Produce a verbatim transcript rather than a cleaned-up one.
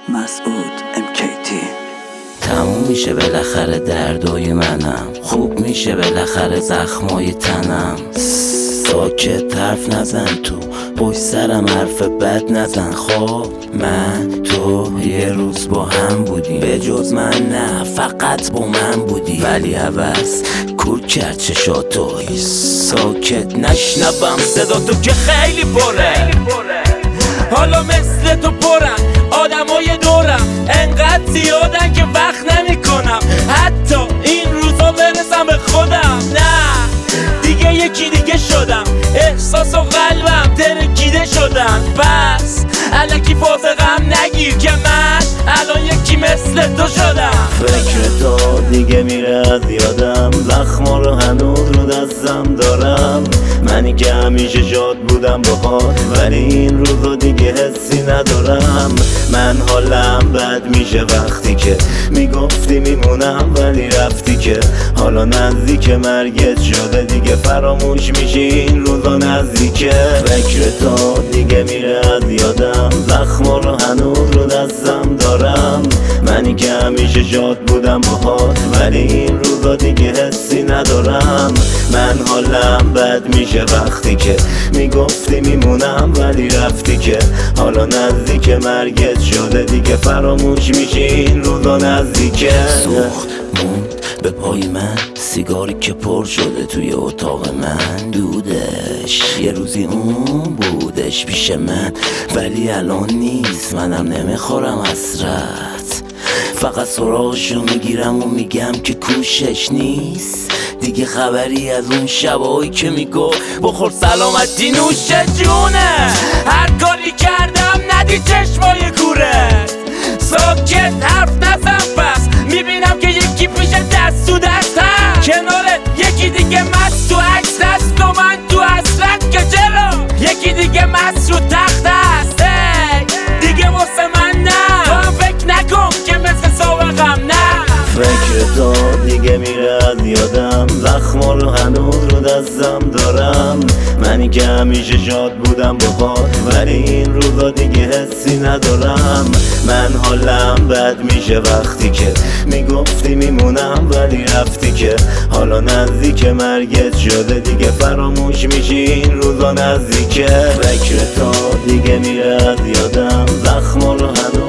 مسعود ام کی تی. تموم میشه بالاخره دردای منم، خوب میشه بالاخره زخمای تنم. ساکت حرف نزن تو پشت سرم، حرف بد نزن. خب من تو یه روز با هم بودیم، به جز من نه فقط با من بودی، ولی عوض کور کرد چشاتو. ساکت نشنوم صدا تو که خیلی پره، حالا مثل تو پرن آدمای دورم، انقدر زیادن که وقت نمی کنم حتی این روزا برسم به خودم. نه دیگه یکی دیگه شدم، احساس و قلبم ترکیده شدن. بس الکی فاز غم نگیر که من الان یکی مثل تو شدم. فکر تو دیگه میره از یادم، زخما رو هنوز رو دستم دارم. منی که همیشه شاد بودم باهات، ولی این روزا دیگه حسی ندارم. من حالم بد میشه وقتی که میگفتی میمونم ولی رفتی، که حالا نزدیک مرگت شده دیگه فراموش میشی این روزا نزدیکه. فکر تو دیگه میره از یادم، زخما رو هنوز رو دستم دارم. منی که همیشه شاد بودم باهات، ولی این روزا دیگه حسی ندارم. من حالم بد میشه وقتی که میگفتی میمونم ولی رفتی، که حالا نزدیک مرگت شده دیگه فراموش میشی این روزا نزدیکه. سوخت موند به پای من سیگاری که پر شده توی اتاق من، دودش یه روزی اون بودش پیش من ولی الان نیست. منم نمیخورم حسرت، فقط سراغشو میگیرم و میگم که کوشش نیست دیگه. خبری از اون شبایی که میگفت بخور سلامتی نوش جونه. هر کاری کردم ندی چشمای کورت، ساکت حرف نزن پس میبینم که یکی پیش دست تو دست هم کنارت، یکی دیگه مست تو عکس دست و من تو حسرت. که چرا یکی دیگه مست رو تخت هست دیگه واسه من نه. تو هم فکر نکن که مثل سابقم نه. فکر تو دیگه میره از یادم، زخما رو هنوز رو دستم دارم. منی که همیشه شاد بودم باهات، ولی این روزا دیگه حسی ندارم. من حالم بد میشه وقتی که میگفتی میمونم ولی رفتی، که حالا نزدیک مرگت شده دیگه فراموش میشی این روزا نزدیکه. فکر تو دیگه میره از یادم، زخما رو هنوز